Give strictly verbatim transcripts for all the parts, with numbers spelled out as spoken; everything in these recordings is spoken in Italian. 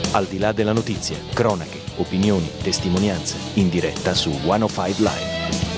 Al di là della notizia, cronache, opinioni, testimonianze, in diretta su centocinque Live.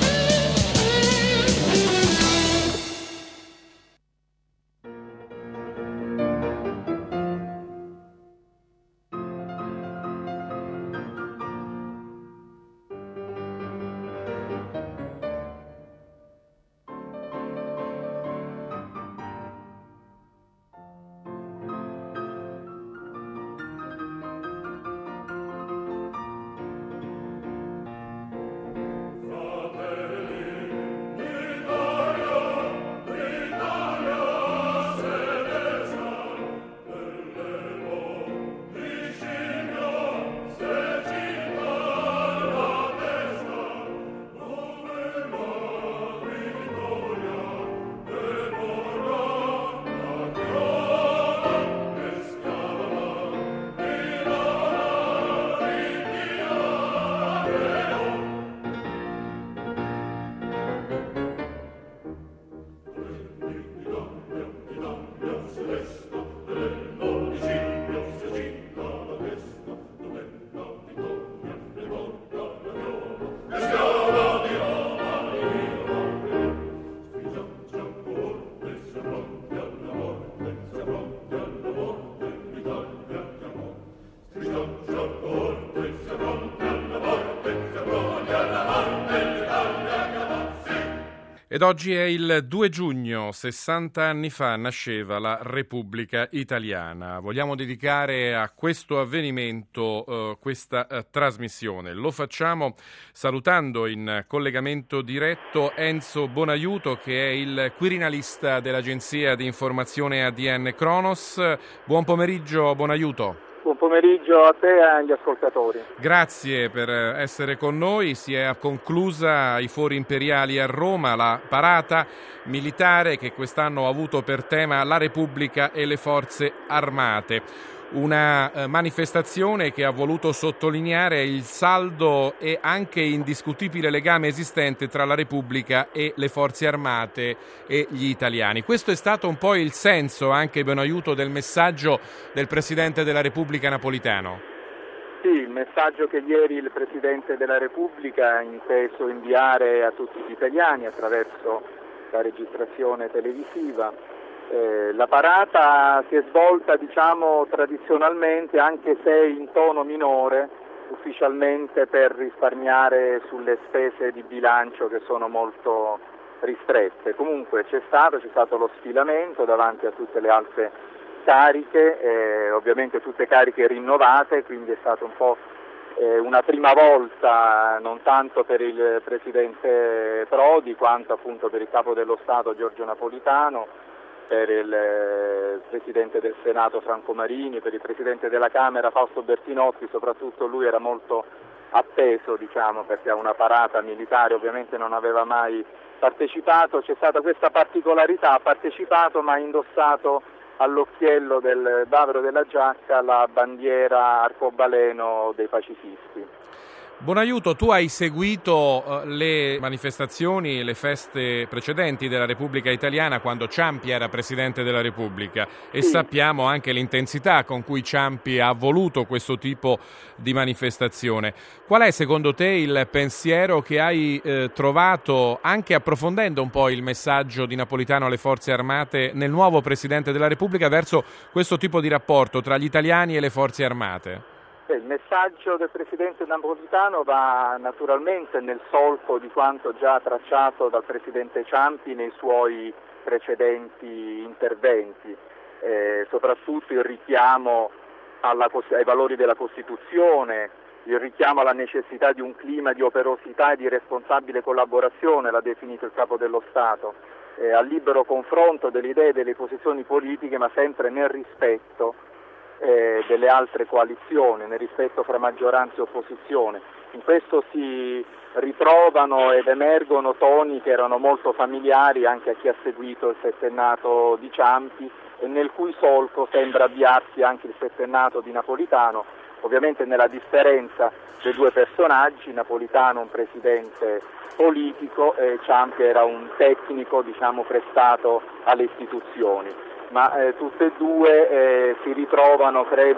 Ed oggi è il due giugno, sessanta anni fa nasceva la Repubblica Italiana. Vogliamo dedicare a questo avvenimento eh, questa eh, trasmissione. Lo facciamo salutando in collegamento diretto Enzo Bonaiuto, che è il quirinalista dell'agenzia di informazione A D N Cronos. Buon pomeriggio, Bonaiuto. Buon pomeriggio a te e agli ascoltatori. Grazie per essere con noi. Si è conclusa ai Fori Imperiali a Roma la parata militare che quest'anno ha avuto per tema la Repubblica e le Forze Armate. Una eh, manifestazione che ha voluto sottolineare il saldo e anche indiscutibile legame esistente tra la Repubblica e le Forze Armate e gli italiani. Questo è stato un po' il senso, anche Bonaiuto, del messaggio del Presidente della Repubblica Napolitano. Sì, il messaggio che ieri il Presidente della Repubblica ha inteso inviare a tutti gli italiani attraverso la registrazione televisiva. Eh, la parata si è svolta, diciamo, tradizionalmente, anche se in tono minore, ufficialmente per risparmiare sulle spese di bilancio che sono molto ristrette. Comunque c'è stato, c'è stato lo sfilamento davanti a tutte le altre cariche, eh, ovviamente tutte cariche rinnovate, quindi è stato un po' eh, una prima volta, non tanto per il Presidente Prodi quanto appunto per il Capo dello Stato Giorgio Napolitano, per il eh, Presidente del Senato Franco Marini, per il Presidente della Camera Fausto Bertinotti. Soprattutto lui era molto atteso, diciamo, perché a una parata militare ovviamente non aveva mai partecipato. C'è stata questa particolarità, ha partecipato ma ha indossato all'occhiello del bavero della giacca la bandiera arcobaleno dei pacifisti. Bonaiuto, tu hai seguito uh, le manifestazioni, le feste precedenti della Repubblica Italiana quando Ciampi era Presidente della Repubblica e sì. Sappiamo anche l'intensità con cui Ciampi ha voluto questo tipo di manifestazione. Qual è secondo te il pensiero che hai eh, trovato, anche approfondendo un po' il messaggio di Napolitano alle Forze Armate, nel nuovo Presidente della Repubblica verso questo tipo di rapporto tra gli italiani e le Forze Armate? Il messaggio del Presidente Napolitano va naturalmente nel solco di quanto già tracciato dal Presidente Ciampi nei suoi precedenti interventi, eh, soprattutto il richiamo alla, ai valori della Costituzione, il richiamo alla necessità di un clima di operosità e di responsabile collaborazione, l'ha definito il Capo dello Stato, eh, al libero confronto delle idee e delle posizioni politiche, ma sempre nel rispetto Eh, delle altre coalizioni, nel rispetto fra maggioranza e opposizione. In questo si ritrovano ed emergono toni che erano molto familiari anche a chi ha seguito il settennato di Ciampi e nel cui solco sembra avviarsi anche il settennato di Napolitano, ovviamente nella differenza dei due personaggi. Napolitano un presidente politico e Ciampi era un tecnico, diciamo, prestato alle istituzioni. Ma eh, tutte e due eh, si ritrovano, credo,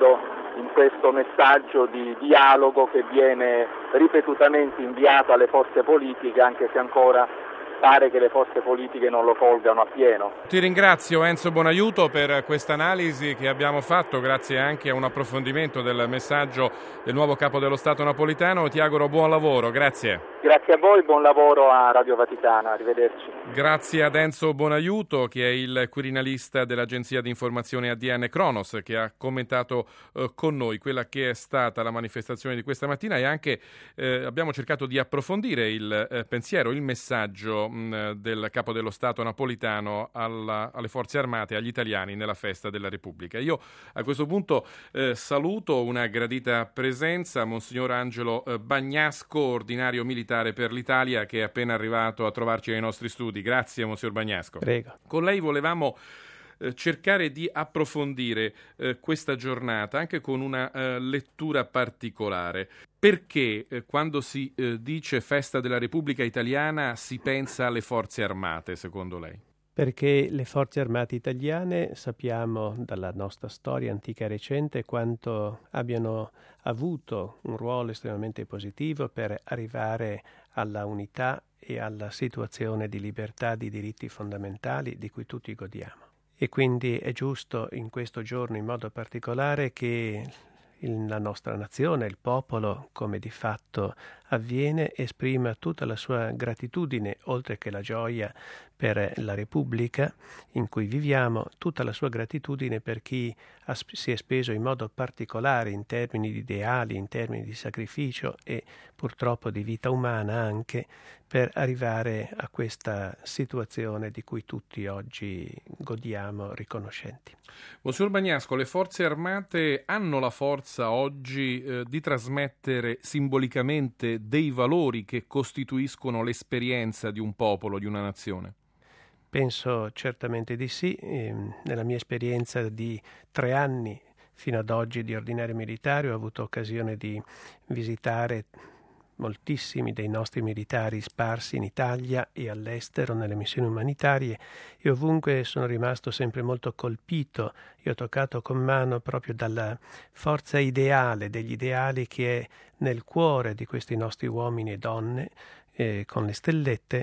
in questo messaggio di dialogo che viene ripetutamente inviato alle forze politiche, anche se ancora pare che le forze politiche non lo colgano appieno. Ti ringrazio Enzo Bonaiuto per questa analisi che abbiamo fatto, grazie anche a un approfondimento del messaggio del nuovo Capo dello Stato napolitano. Ti auguro buon lavoro, grazie. Grazie a voi, buon lavoro a Radio Vaticana, arrivederci. Grazie ad Enzo Bonaiuto, che è il quirinalista dell'agenzia di informazione A D N Kronos, che ha commentato eh, con noi quella che è stata la manifestazione di questa mattina, e anche eh, abbiamo cercato di approfondire il eh, pensiero, il messaggio mh, del Capo dello Stato napolitano alla, alle Forze Armate e agli italiani nella festa della Repubblica. Io a questo punto eh, saluto una gradita presenza Monsignor Angelo eh, Bagnasco, ordinario militare per l'Italia, che è appena arrivato a trovarci ai nostri studi. Grazie, Monsignor Bagnasco. Prego. Con lei volevamo eh, cercare di approfondire eh, questa giornata anche con una eh, lettura particolare. Perché eh, quando si eh, dice festa della Repubblica Italiana si pensa alle forze armate, secondo lei? Perché le forze armate italiane, sappiamo dalla nostra storia antica e recente, quanto abbiano avuto un ruolo estremamente positivo per arrivare alla unità e alla situazione di libertà, di diritti fondamentali di cui tutti godiamo. E quindi è giusto in questo giorno in modo particolare che il, la nostra nazione, il popolo, come di fatto avviene, esprima tutta la sua gratitudine, oltre che la gioia per la Repubblica in cui viviamo, tutta la sua gratitudine per chi ha, si è speso in modo particolare in termini di ideali, in termini di sacrificio e purtroppo di vita umana anche, per arrivare a questa situazione di cui tutti oggi godiamo riconoscenti. Monsignor Bagnasco, le forze armate hanno la forza oggi eh, di trasmettere simbolicamente dei valori che costituiscono l'esperienza di un popolo, di una nazione? Penso certamente di sì. Eh, nella mia esperienza di tre anni fino ad oggi di ordinario militare ho avuto occasione di visitare moltissimi dei nostri militari sparsi in Italia e all'estero nelle missioni umanitarie, e ovunque sono rimasto sempre molto colpito e ho toccato con mano proprio dalla forza ideale, degli ideali che è nel cuore di questi nostri uomini e donne eh, con le stellette,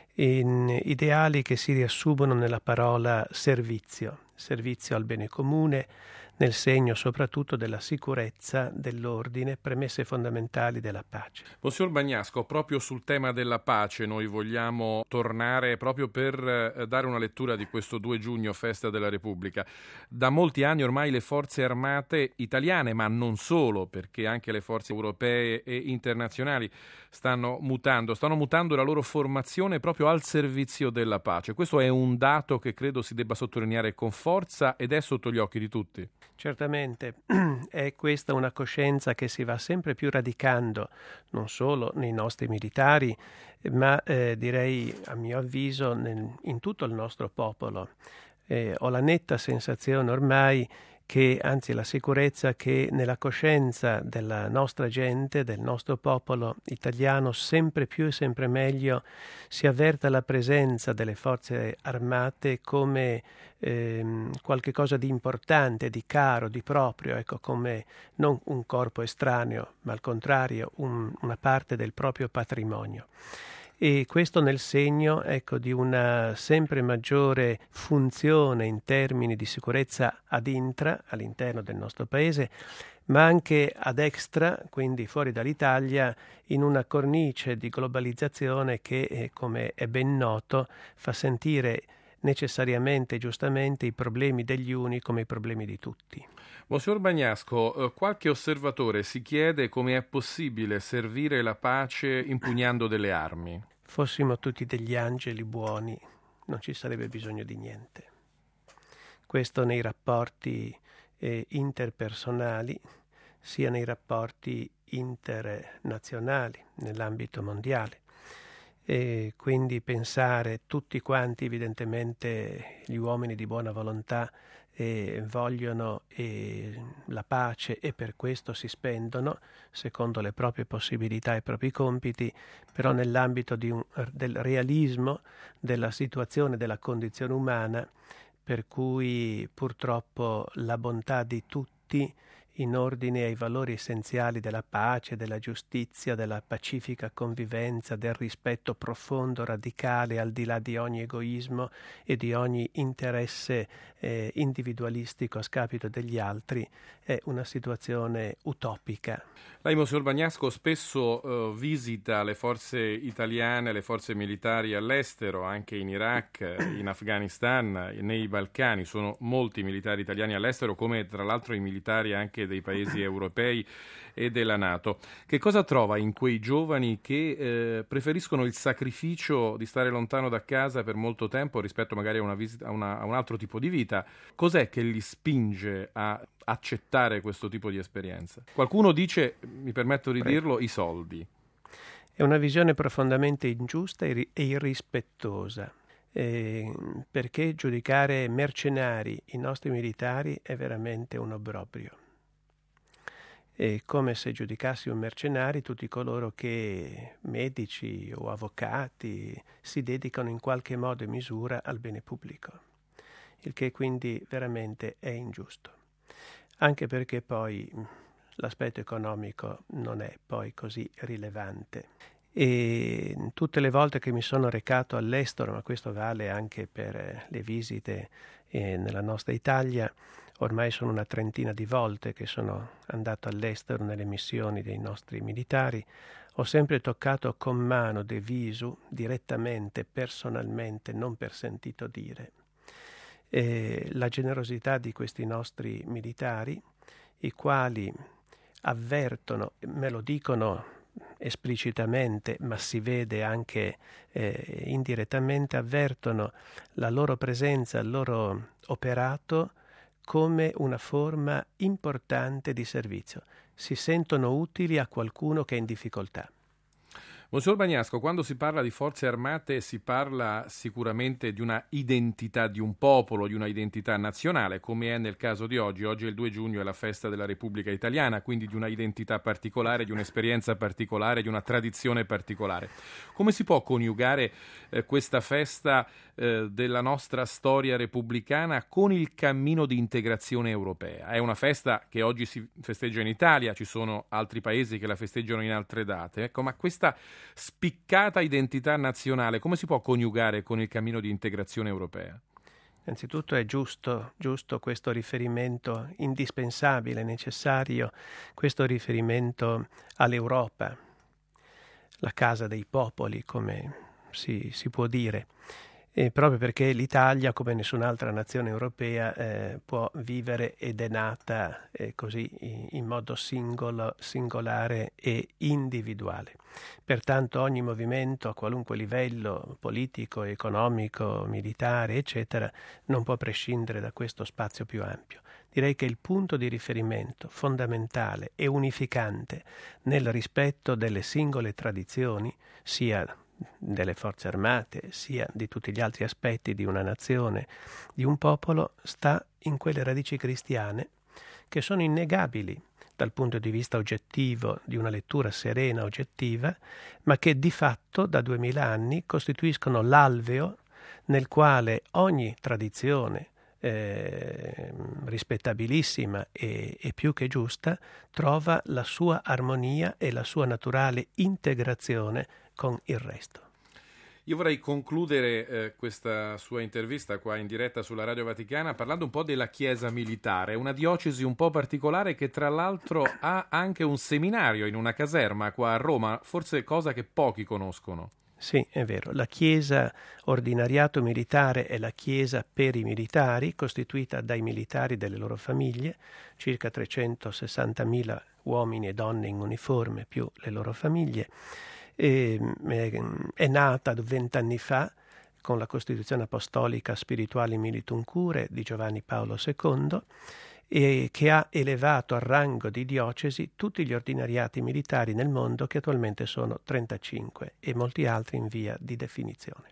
in ideali che si riassumono nella parola servizio, servizio al bene comune, nel segno soprattutto della sicurezza, dell'ordine, premesse fondamentali della pace. Monsignor Bagnasco, proprio sul tema della pace noi vogliamo tornare proprio per dare una lettura di questo due giugno, festa della Repubblica. Da molti anni ormai le forze armate italiane, ma non solo, perché anche le forze europee e internazionali stanno mutando, stanno mutando la loro formazione proprio al servizio della pace. Questo è un dato che credo si debba sottolineare con forza ed è sotto gli occhi di tutti. Certamente è questa una coscienza che si va sempre più radicando, non solo nei nostri militari, ma eh, direi a mio avviso nel, in tutto il nostro popolo. Eh, ho la netta sensazione ormai che, anzi la sicurezza che nella coscienza della nostra gente, del nostro popolo italiano, sempre più e sempre meglio si avverta la presenza delle forze armate come ehm, qualche cosa di importante, di caro, di proprio, ecco, come non un corpo estraneo, ma al contrario un, una parte del proprio patrimonio. E questo nel segno, ecco, di una sempre maggiore funzione in termini di sicurezza ad intra, all'interno del nostro paese, ma anche ad extra, quindi fuori dall'Italia, in una cornice di globalizzazione che, eh, come è ben noto, fa sentire necessariamente e giustamente i problemi degli uni come i problemi di tutti. Monsignor Bagnasco, qualche osservatore si chiede come è possibile servire la pace impugnando delle armi. Fossimo tutti degli angeli buoni, non ci sarebbe bisogno di niente. Questo nei rapporti eh, interpersonali, sia nei rapporti internazionali, nell'ambito mondiale. E quindi pensare tutti quanti, evidentemente gli uomini di buona volontà eh, vogliono eh, la pace e per questo si spendono secondo le proprie possibilità e i propri compiti, però nell'ambito di un, del realismo della situazione, della condizione umana, per cui purtroppo la bontà di tutti in ordine ai valori essenziali della pace, della giustizia, della pacifica convivenza, del rispetto profondo, radicale, al di là di ogni egoismo e di ogni interesse eh, individualistico a scapito degli altri, è una situazione utopica. Lei, Monsignor Bagnasco, spesso uh, visita le forze italiane, le forze militari all'estero, anche in Iraq, in Afghanistan, nei Balcani. Sono molti militari italiani all'estero, come tra l'altro i militari anche dei paesi europei e della NATO. Che cosa trova in quei giovani che eh, preferiscono il sacrificio di stare lontano da casa per molto tempo rispetto magari a, una visita, a, una, a un altro tipo di vita? Cos'è che li spinge a accettare questo tipo di esperienza? Qualcuno dice, mi permetto di Prego. dirlo, i soldi. È una visione profondamente ingiusta e irrispettosa, eh, perché giudicare mercenari i nostri militari è veramente un obbrobrio. È come se giudicassi un mercenari tutti coloro che, medici o avvocati, si dedicano in qualche modo e misura al bene pubblico, il che quindi veramente è ingiusto. Anche perché poi l'aspetto economico non è poi così rilevante. E tutte le volte che mi sono recato all'estero, ma questo vale anche per le visite eh, nella nostra Italia, ormai sono una trentina di volte che sono andato all'estero nelle missioni dei nostri militari, ho sempre toccato con mano de visu, direttamente, personalmente, non per sentito dire, eh, la generosità di questi nostri militari, i quali avvertono, me lo dicono esplicitamente, ma si vede anche eh, indirettamente, avvertono la loro presenza, il loro operato come una forma importante di servizio. Si sentono utili a qualcuno che è in difficoltà. Monsignor Bagnasco, quando si parla di forze armate si parla sicuramente di una identità di un popolo, di una identità nazionale, come è nel caso di oggi. Oggi è il due giugno, è la festa della Repubblica Italiana, quindi di una identità particolare, di un'esperienza particolare, di una tradizione particolare. Come si può coniugare eh, questa festa eh, della nostra storia repubblicana con il cammino di integrazione europea? È una festa che oggi si festeggia in Italia, ci sono altri paesi che la festeggiano in altre date, ecco, ma questa spiccata identità nazionale come si può coniugare con il cammino di integrazione europea? Innanzitutto è giusto, giusto questo riferimento indispensabile, necessario, questo riferimento all'Europa, la casa dei popoli, come si, si può dire. E proprio perché l'Italia, come nessun'altra nazione europea, eh, può vivere ed è nata eh, così in, in modo singolo, singolare e individuale. Pertanto ogni movimento a qualunque livello politico, economico, militare, eccetera, non può prescindere da questo spazio più ampio. Direi che il punto di riferimento fondamentale e unificante nel rispetto delle singole tradizioni, sia delle forze armate, sia di tutti gli altri aspetti di una nazione, di un popolo, sta in quelle radici cristiane che sono innegabili dal punto di vista oggettivo, di una lettura serena, oggettiva, ma che di fatto da duemila anni costituiscono l'alveo nel quale ogni tradizione eh, rispettabilissima e, e più che giusta trova la sua armonia e la sua naturale integrazione con il resto. Io vorrei concludere eh, questa sua intervista qua in diretta sulla Radio Vaticana parlando un po' della Chiesa militare, una diocesi un po' particolare che tra l'altro ha anche un seminario in una caserma qua a Roma, forse cosa che pochi conoscono. Sì, è vero. La Chiesa ordinariato militare è la Chiesa per i militari, costituita dai militari e delle loro famiglie, circa trecentosessantamila uomini e donne in uniforme più le loro famiglie. E, è, è nata vent'anni fa con la Costituzione Apostolica Spirituali Militum Cure di Giovanni Paolo secondo e che ha elevato al rango di diocesi tutti gli ordinariati militari nel mondo, che attualmente sono trentacinque e molti altri in via di definizione.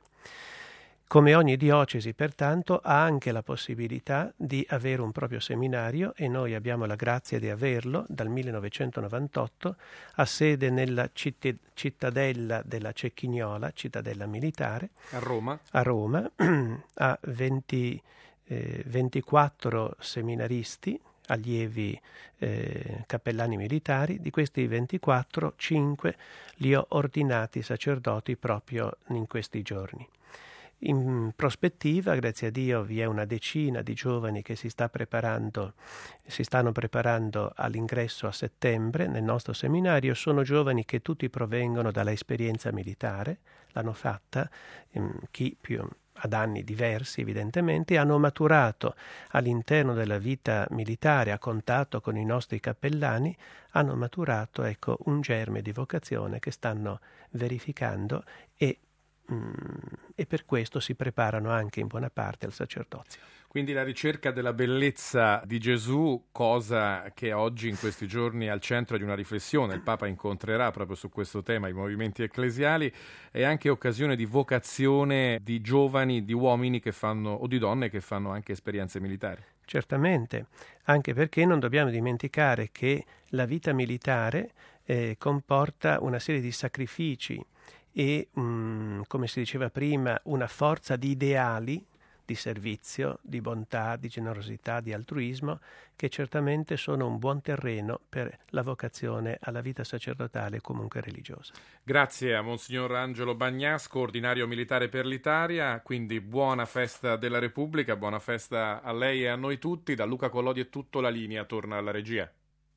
Come ogni diocesi, pertanto, ha anche la possibilità di avere un proprio seminario, e noi abbiamo la grazia di averlo dal millenovecentonovantotto, ha sede nella citt- cittadella della Cecchignola, cittadella militare, a Roma, a Roma ha venti, eh, ventiquattro seminaristi allievi eh, cappellani militari. Di questi ventiquattro, cinque li ho ordinati sacerdoti proprio in questi giorni. In prospettiva, grazie a Dio, vi è una decina di giovani che si sta preparando, si stanno preparando all'ingresso a settembre nel nostro seminario. Sono giovani che tutti provengono dalla esperienza militare, l'hanno fatta, chi più ad anni diversi evidentemente, hanno maturato all'interno della vita militare a contatto con i nostri cappellani, hanno maturato ecco, un germe di vocazione che stanno verificando e e per questo si preparano anche in buona parte al sacerdozio. Quindi la ricerca della bellezza di Gesù, cosa che oggi in questi giorni è al centro di una riflessione, il Papa incontrerà proprio su questo tema i movimenti ecclesiali, è anche occasione di vocazione di giovani, di uomini che fanno o di donne che fanno anche esperienze militari. Certamente, anche perché non dobbiamo dimenticare che la vita militare eh, comporta una serie di sacrifici e, um, come si diceva prima, una forza di ideali di servizio, di bontà, di generosità, di altruismo, che certamente sono un buon terreno per la vocazione alla vita sacerdotale e comunque religiosa. Grazie a Monsignor Angelo Bagnasco, ordinario militare per l'Italia, quindi buona festa della Repubblica, buona festa a lei e a noi tutti. Da Luca Collodi è tutto, la linea torna alla regia.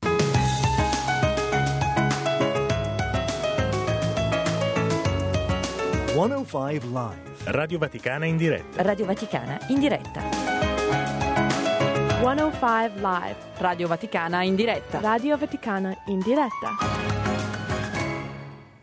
centocinque Live. Radio Vaticana in diretta. Radio Vaticana in diretta. centocinque Live. Radio Vaticana in diretta. Radio Vaticana in diretta.